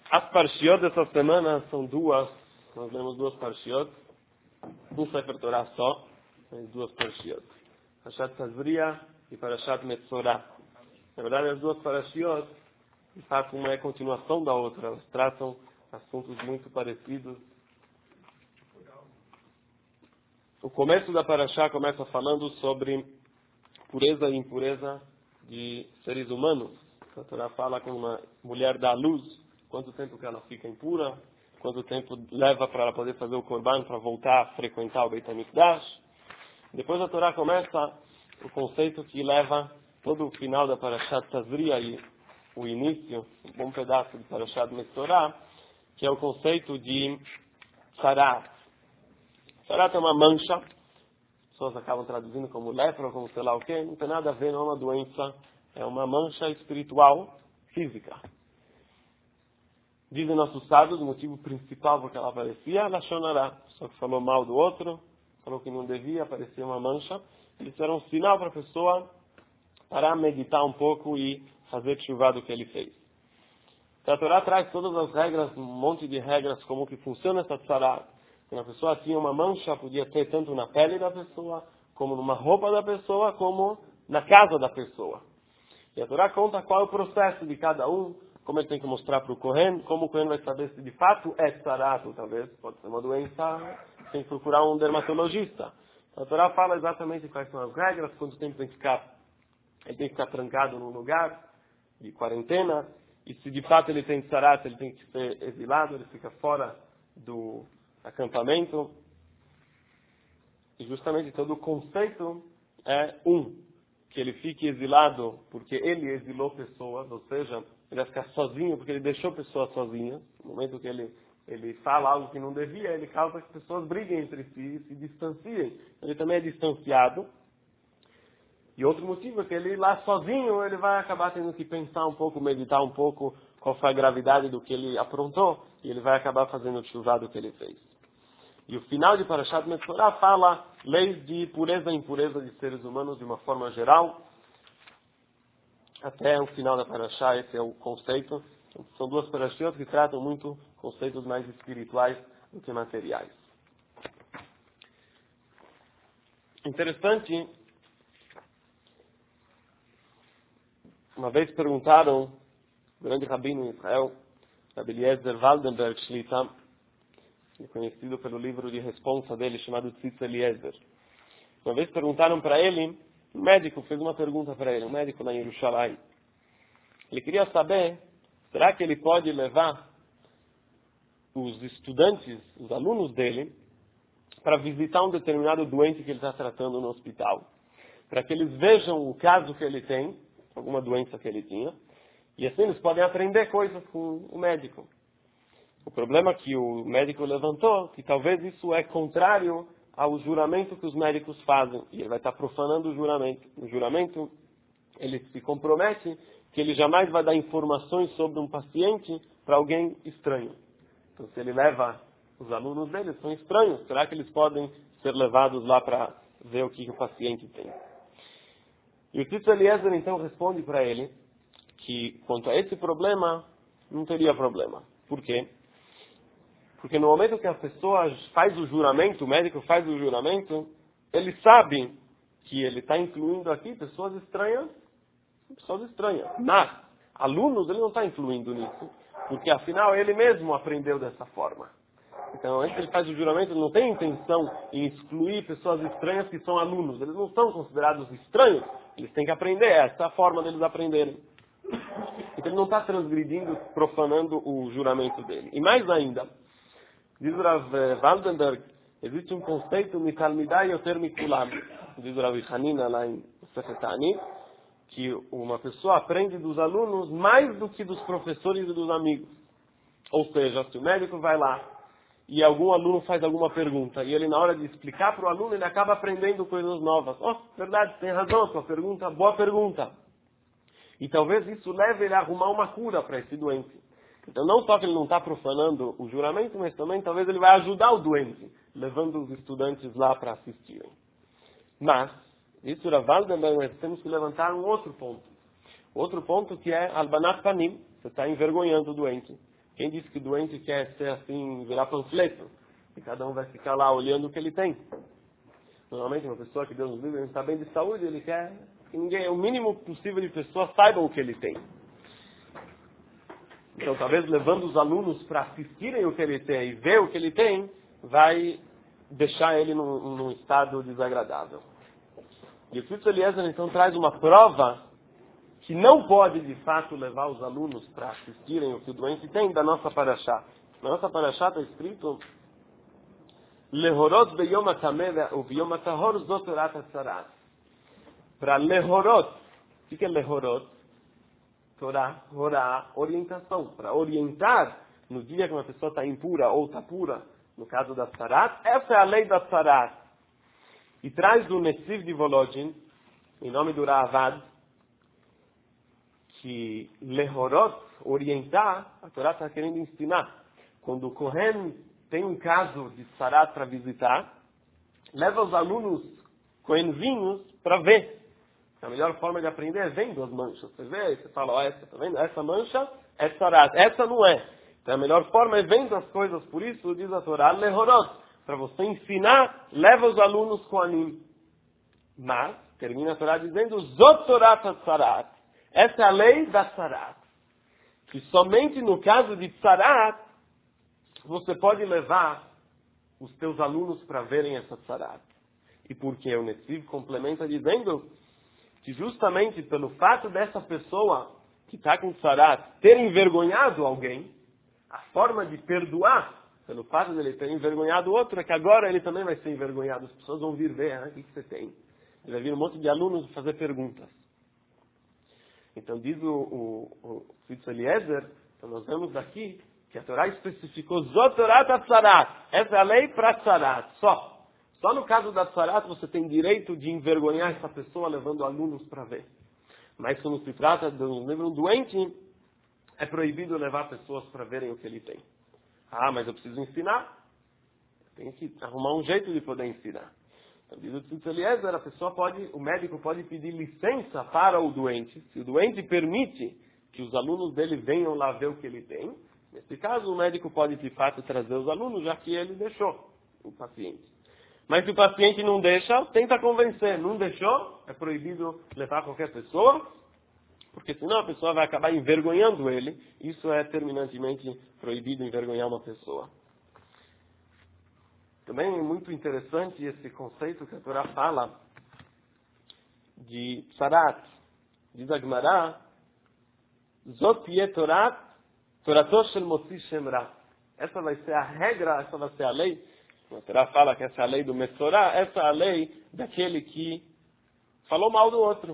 As parshiot dessa semana são duas. Nós lemos duas parshiot. Um Sefer Torah só, mas duas parshiot. Parashat Tazria e Parashat Metzorah. Na verdade, as duas parashiot, de fato, uma é continuação da outra. Elas tratam assuntos muito parecidos. O começo da parashá começa falando sobre pureza e impureza de seres humanos. A Torá fala que uma mulher dá luz, quanto tempo que ela fica impura, quanto tempo leva para ela poder fazer o korban, para voltar a frequentar o Beit HaMikdash. Depois a Torá começa o conceito que leva todo o final da Parashat Tazria e o início, um bom pedaço de Parashat Metzorah, que é o conceito de Sarat. Sarat é uma mancha, as pessoas acabam traduzindo como lepra ou como sei lá o quê, não tem nada a ver, não é uma doença, é uma mancha espiritual física. Dizem nossos sábios, o motivo principal por que ela aparecia, ela chonará. Só que falou mal do outro, falou que não devia, aparecia uma mancha. Isso era um sinal para a pessoa parar, meditar um pouco e fazer chuva do que ele fez. Então, a Torá traz todas as regras, um monte de regras, como que funciona essa tzara. Quando a pessoa tinha uma mancha, podia ter tanto na pele da pessoa, como numa roupa da pessoa, como na casa da pessoa. E a Torá conta qual é o processo de cada um, como ele tem que mostrar para o Kohen, como o Kohen vai saber se de fato é tzarato, talvez, pode ser uma doença, tem que procurar um dermatologista. Então, a Torá fala exatamente quais são as regras, quanto tempo tem que ficar, ele tem que ficar trancado num lugar de quarentena, e se de fato ele tem tzarato, ele tem que ser exilado, ele fica fora do acampamento. E justamente todo o conceito é que ele fique exilado porque ele exilou pessoas, ou seja, ele vai ficar sozinho porque ele deixou pessoas sozinhas. No momento que ele fala algo que não devia, ele causa que as pessoas briguem entre si e se distanciem. Ele também é distanciado. E outro motivo é que ele lá sozinho, ele vai acabar tendo que pensar um pouco, meditar um pouco qual foi a gravidade do que ele aprontou, e ele vai acabar fazendo o chuva do que ele fez. E o final de Parashat Metzorah fala leis de pureza e impureza de seres humanos de uma forma geral. Até o final da Parashá, esse é o conceito. São duas parashiot que tratam muito conceitos mais espirituais do que materiais. Interessante, uma vez perguntaram o grande rabino em Israel, Rabbi Eliezer Waldenberg Shlita, conhecido pelo livro de responsa dele, chamado Tzitz Eliezer. Uma vez perguntaram para ele, um médico fez uma pergunta para ele, um médico lá em Yerushalayim. Ele queria saber, será que ele pode levar os estudantes, os alunos dele, para visitar um determinado doente que ele está tratando no hospital? Para que eles vejam o caso que ele tem, alguma doença que ele tinha, e assim eles podem aprender coisas com o médico. O problema que o médico levantou, que talvez isso é contrário ao juramento que os médicos fazem. E ele vai estar profanando o juramento. No juramento, ele se compromete que ele jamais vai dar informações sobre um paciente para alguém estranho. Então, se ele leva os alunos dele, são estranhos. Será que eles podem ser levados lá para ver o que o paciente tem? E o Tzitz Eliezer, então, responde para ele que, quanto a esse problema, não teria problema. Por quê? Porque no momento que a pessoa faz o juramento, o médico faz o juramento, ele sabe que ele está incluindo aqui pessoas estranhas. Mas, alunos, ele não está incluindo nisso, porque afinal ele mesmo aprendeu dessa forma. Então, antes ele faz o juramento, ele não tem intenção em excluir pessoas estranhas que são alunos. Eles não são considerados estranhos, eles têm que aprender, essa é a forma deles aprenderem. Então ele não está transgredindo, profanando o juramento dele. E mais ainda, diz o Rav Waldenberg, existe um conceito mitalmidai yoter mikulam. Diz o Rav Hanina lá em Sefer Ta'anit, que uma pessoa aprende dos alunos mais do que dos professores e dos amigos. Ou seja, se o médico vai lá e algum aluno faz alguma pergunta e ele na hora de explicar para o aluno, ele acaba aprendendo coisas novas. Verdade, tem razão a sua pergunta, boa pergunta. E talvez isso leve ele a arrumar uma cura para esse doente. Então, não só que ele não está profanando o juramento, mas também talvez ele vai ajudar o doente, levando os estudantes lá para assistirem. Mas, isso era válido, mas temos que levantar um outro ponto. Outro ponto que é albanat panim, você está envergonhando o doente. Quem disse que o doente quer ser assim, virar panfleto? E cada um vai ficar lá olhando o que ele tem. Normalmente uma pessoa que Deus nos livre, ele está bem de saúde, ele quer que ninguém, o mínimo possível de pessoas saibam o que ele tem. Então talvez levando os alunos para assistirem o que ele tem e ver o que ele tem, vai deixar ele num estado desagradável. E o Tzitz Eliezer então traz uma prova que não pode de fato levar os alunos para assistirem o que o doente tem da nossa parashá. Na nossa parashá está escrito Lehorot beyom ha-tameh ubeyom ha-tahor zot torat ha-tzarat. Para lehorot, o que é lehorot? Torá, horá, orientação. Para orientar no dia que uma pessoa está impura ou está pura, no caso da tzarat, essa é a lei da tzarat. E traz do Nesiv de Volodin, em nome do Ravad, que lehorot, orientar, a Torá está querendo ensinar. Quando o Kohen tem um caso de tzarat para visitar, leva os alunos Kohenzinhos para ver. A melhor forma de aprender é vendo as manchas. Você vê, você fala, ó, essa, tá vendo? Essa mancha é tzarat, essa não é. Então a melhor forma é vendo as coisas, por isso diz a Torá, lehorot. Para você ensinar, leva os alunos com anim. Mas, termina a Torá dizendo, zot torat ha-tzarat. Essa é a lei da tzarat. Que somente no caso de tzarat, você pode levar os teus alunos para verem essa tzarat. E porque o Nesiv complementa dizendo que justamente pelo fato dessa pessoa que está com tzarat ter envergonhado alguém, a forma de perdoar pelo fato de ele ter envergonhado o outro é que agora ele também vai ser envergonhado. As pessoas vão vir ver, o que você tem? Ele vai vir um monte de alunos fazer perguntas. Então diz o Tzitz Eliezer, então nós vemos daqui que a Torá especificou Zot torat ha-tzarat. Essa é a lei para tzarat, só. Só no caso da tzarat você tem direito de envergonhar essa pessoa levando alunos para ver. Mas quando se trata de um doente, é proibido levar pessoas para verem o que ele tem. Ah, mas eu preciso ensinar. Tem que arrumar um jeito de poder ensinar. Então, diz o Tzitz Eliezer, o médico pode pedir licença para o doente. Se o doente permite que os alunos dele venham lá ver o que ele tem, nesse caso o médico pode de fato trazer os alunos, já que ele deixou o paciente. Mas se o paciente não deixa, tenta convencer. Não deixou, é proibido levar qualquer pessoa, porque senão a pessoa vai acabar envergonhando ele. Isso é terminantemente proibido, envergonhar uma pessoa. Também é muito interessante esse conceito que a Torá fala de tzarat. Diz a Gemara, Zot ye torat, torato shel motzi shem ra. Essa vai ser a regra, essa vai ser a lei. A Torá fala que essa é a lei do Metzorá, essa é a lei daquele que falou mal do outro.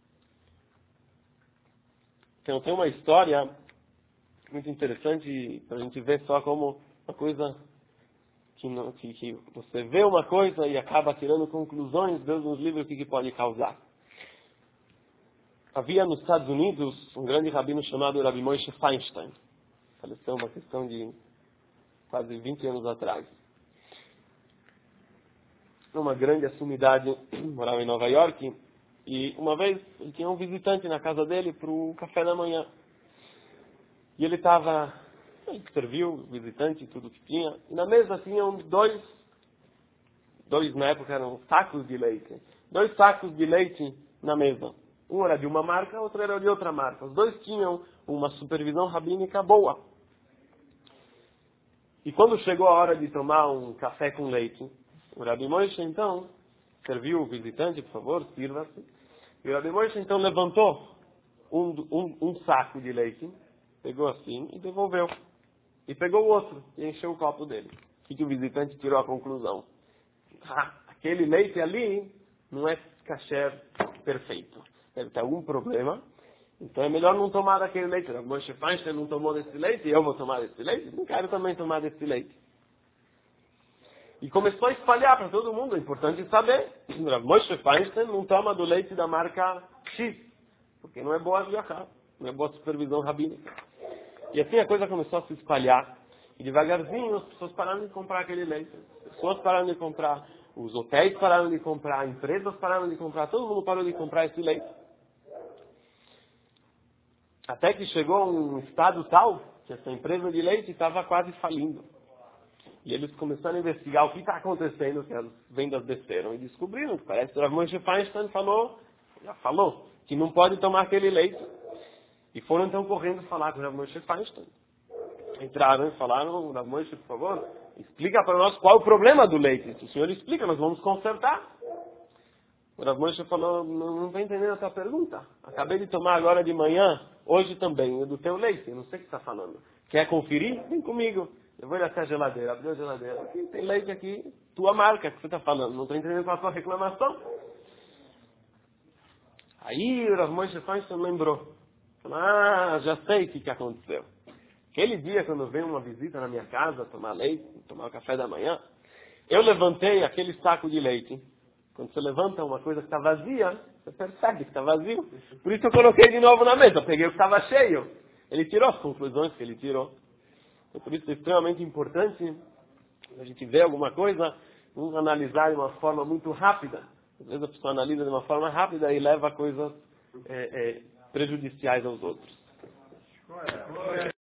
Então tem uma história muito interessante para a gente ver só como uma coisa que você vê uma coisa e acaba tirando conclusões, Deus nos livre o que pode causar. Havia nos Estados Unidos um grande rabino chamado Rabbi Moshe Feinstein. Faleceu uma questão de quase 20 anos atrás. Uma grande sumidade, morava em Nova York, e uma vez ele tinha um visitante na casa dele para o café da manhã. E ele serviu o visitante tudo que tinha, e na mesa tinham dois na época eram sacos de leite. 2 sacos de leite na mesa. Um era de uma marca, outro era de outra marca. Os dois tinham uma supervisão rabínica boa. E quando chegou a hora de tomar um café com leite, o Rabbi Moshe, então, serviu o visitante, por favor, sirva-se. E o Rabbi Moshe, então, levantou um saco de leite, pegou assim e devolveu. E pegou o outro e encheu o copo dele. O que o visitante tirou a conclusão? Aquele leite ali não é kasher perfeito. Deve ter algum problema. Então é melhor não tomar daquele leite. O Moshe Feinstein não tomou desse leite e eu vou tomar desse leite? Não quero também tomar desse leite. E começou a espalhar para todo mundo. É importante saber. O Moshe Feinstein não toma do leite da marca X. Porque não é boa viajar. Não é boa supervisão rabínica. E assim a coisa começou a se espalhar. E devagarzinho as pessoas pararam de comprar aquele leite. As pessoas pararam de comprar. Os hotéis pararam de comprar. Empresas pararam de comprar. Todo mundo parou de comprar esse leite. Até que chegou um estado tal que essa empresa de leite estava quase falindo. E eles começaram a investigar o que está acontecendo, que as vendas desceram. E descobriram que parece que o Rav Moshe Feinstein já falou, que não pode tomar aquele leite. E foram então correndo falar com o Rav Moshe Feinstein. Entraram e falaram: Rav Moshe, por favor, explica para nós qual é o problema do leite. Se o senhor explica, nós vamos consertar. O Rav Moshe falou: não estou entendendo a tua pergunta. Acabei de tomar agora de manhã, hoje também, do teu leite. Eu não sei o que está falando. Quer conferir? Vem comigo. Eu vou ir até a geladeira. Abriu a geladeira. Aqui, tem leite aqui, tua marca, que você está falando. Não estou entendendo qual é a tua reclamação. Aí o Rav Moshe Feinstein lembrou. Falou: já sei o que aconteceu. Aquele dia, quando veio uma visita na minha casa, tomar leite, tomar o café da manhã, eu levantei aquele saco de leite. Quando você levanta uma coisa que está vazia, você percebe que está vazio. Por isso eu coloquei de novo na mesa. Eu peguei o que estava cheio. Ele tirou as conclusões que ele tirou. E por isso é extremamente importante a gente ver alguma coisa, analisar de uma forma muito rápida. Às vezes a pessoa analisa de uma forma rápida e leva coisas prejudiciais aos outros.